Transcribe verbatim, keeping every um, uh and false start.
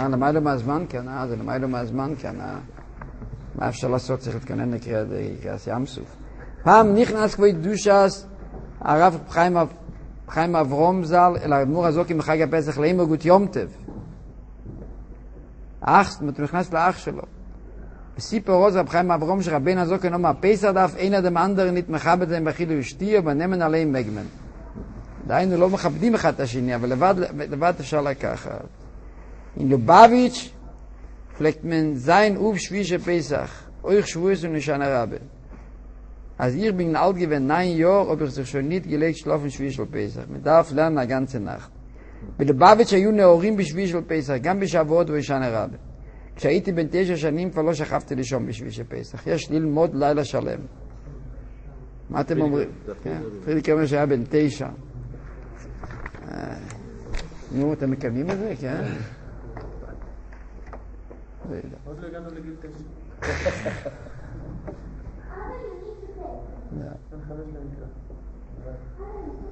אה, למעלה מהזמן כן, אה, זה למעלה מהזמן כן, אה. מה אפשר לעשות? צריך להתכונן לקריאת ים סוף. פעם נכנס כבר דושס, הרב חיים, חיים אברום ז"ל, אל האדמו"ר הזוקי מחג הפסח לאמר גוט יום טוב. אח, הוא נכנס לאח שלו. בסיפור רוז רב חיים אברום שרבן הזוקי נאמר, פסח דף אין אדם אנדר ניט מכבד להם באכילו ושתייה ונמן עליהם מגמן. דהיינו לא מכבדים אחד את השני, אבל לבד, לבד אפשר לקחת. In Lubavitch pflegt man sein Uf schwische Pesach, euch schwurz und Nishana Rabbe. Als ich bin alt gewesen, neun Jahre, ob ich sich schon nicht gelegt schlafen schwischel Pesach. Man darf lernen eine ganze Nacht. Bei Lubavitch היו נאורים בשבישל פסח, גם בשבועות ובשנה רבה. כשהייתי בן תשע שנים כבר לא שכבתי לישון בשבישל פסח. יש ללמוד לילה שלם. מה אתם אומרים? פרידיק אומר שהיה בן תשע. נו, אתם מקיימים את זה? כן? עוד לא הגענו לגיל תשע. לא.